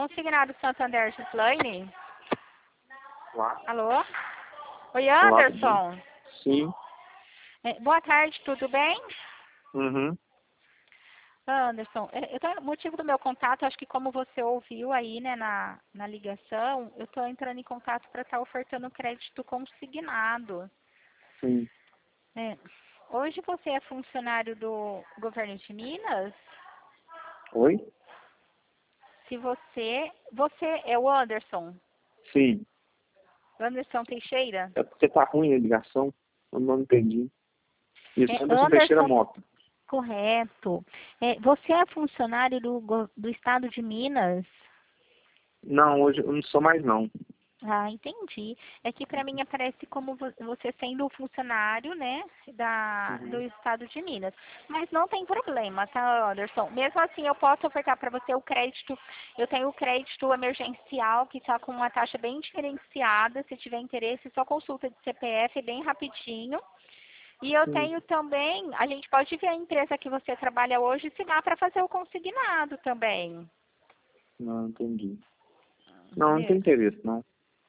Consignado Santander Gislaine? Olá. Alô? Oi, Olá, Anderson. sim. Boa tarde, tudo bem? Uhum. Anderson, o motivo do meu contato, acho que como você ouviu aí, né, na ligação, eu estou entrando em contato para estar ofertando crédito consignado. Sim. Hoje você é funcionário do governo de Minas? Oi? Se você é o Anderson? Sim. Anderson Teixeira? É porque tá ruim a ligação, eu não entendi. Isso, Anderson Teixeira Anderson, Mota. correto. Você é funcionário do estado de Minas? Não, hoje eu não sou mais não. Ah, entendi. É que para mim aparece como você sendo funcionário, né, do estado de Minas. Mas não tem problema, tá, Anderson? Mesmo assim, eu posso ofertar para você o crédito. Eu tenho o crédito emergencial, que está com uma taxa bem diferenciada. Se tiver interesse, só consulta de CPF, bem rapidinho. E eu tenho também, a gente pode ver a empresa que você trabalha hoje, se dá para fazer o consignado também. Não, entendi. Não tem interesse, não.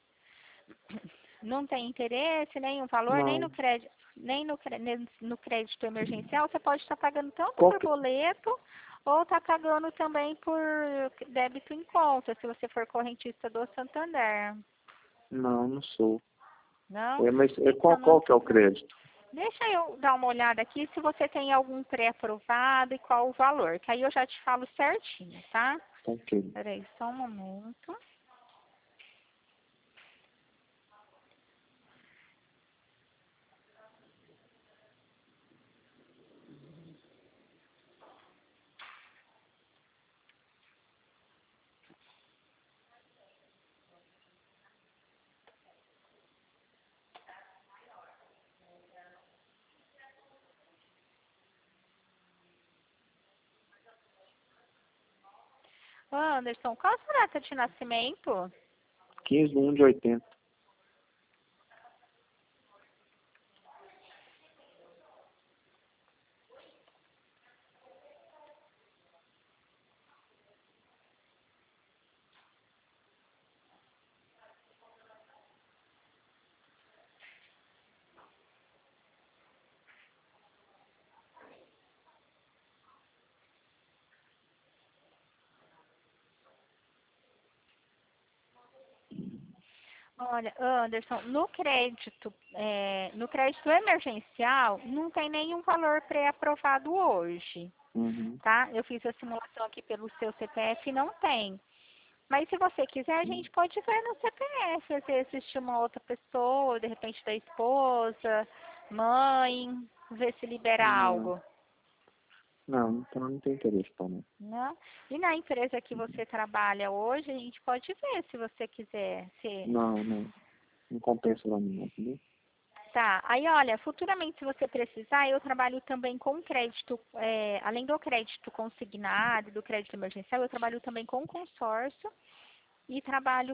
Não tem interesse, nem o valor, nem no Não. crédito, no crédito emergencial, você pode estar pagando tanto Qual por que... boleto ou está pagando também por débito em conta, se você for correntista do Santander. Não, não sou. Não? Mas Então, não qual que é tem o problema. crédito? Deixa eu dar uma olhada aqui se você tem algum pré-aprovado e qual o valor, que aí eu já te falo certinho, tá? Ok. Peraí, só um momento. Ô, Anderson, qual a sua data de nascimento? 15/1/80. Olha, Anderson, no crédito emergencial, não tem nenhum valor pré-aprovado hoje, Uhum. tá? Eu fiz a simulação aqui pelo seu CPF e não tem. Mas se você quiser, a gente pode ver no CPF, às vezes existe uma outra pessoa, de repente da esposa, mãe, ver se libera Não, algo, então não tem interesse, tá, não. né? E na empresa que você trabalha hoje, a gente pode ver se você quiser. Não compensa pra mim, não, entendeu? Tá, aí olha, futuramente se você precisar, eu trabalho também com crédito, além do crédito consignado, do crédito emergencial, eu trabalho também com consórcio e trabalho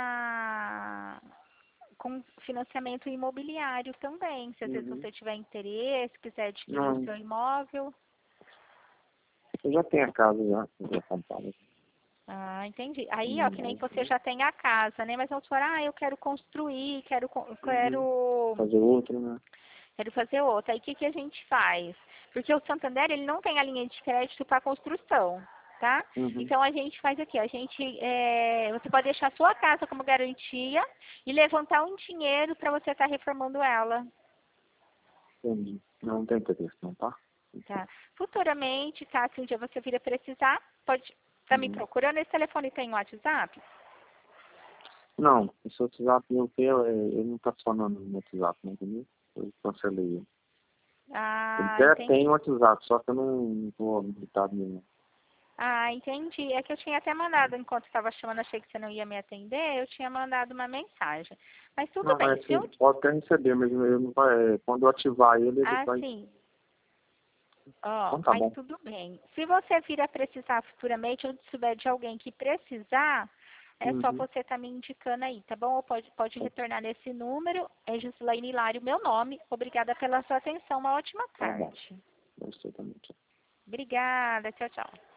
com financiamento imobiliário também, se às vezes Uhum. você tiver interesse, quiser adquirir o Não, seu imóvel. eu já tenho a casa já comprada. Ah, entendi. Aí, ó, que nem Não, você já tem a casa, né? Mas vamos falar, eu quero construir, uhum. Fazer outro, né? quero fazer outra. Aí o que que a gente faz? Porque o Santander, ele não tem a linha de crédito para construção, tá? Uhum. Então a gente faz aqui, você pode deixar a sua casa como garantia e levantar um dinheiro para você estar reformando ela, Entendi. Não tem interesse, não, tá? tá? Futuramente, tá? Se um dia você vir a precisar, pode estar me Uhum. procurando. Esse telefone tem WhatsApp? Não, esse WhatsApp meu ele não tá funcionando no WhatsApp, não, entendeu? Eu cancelei ele. Ele Ah, até tem entendi. WhatsApp, só que eu não tô habilitado nele. Ah, entendi. É que eu tinha até mandado, enquanto estava chamando, achei que você não ia me atender, eu tinha mandado uma mensagem. Mas tudo Não, bem. mas Se assim, eu pode até receber, mas ele não vai, quando eu ativar ele Ah, vai... sim. Ó, Então tá mas bom. tudo bem. Se você vir a precisar futuramente, ou souber de alguém que precisar, é só Uhum. você estar me indicando aí, tá bom? Ou pode retornar nesse número. É Gislaine Hilário, meu nome. Obrigada pela sua atenção. Uma ótima Tá bom. tarde. Você também. Obrigada. Tchau, tchau.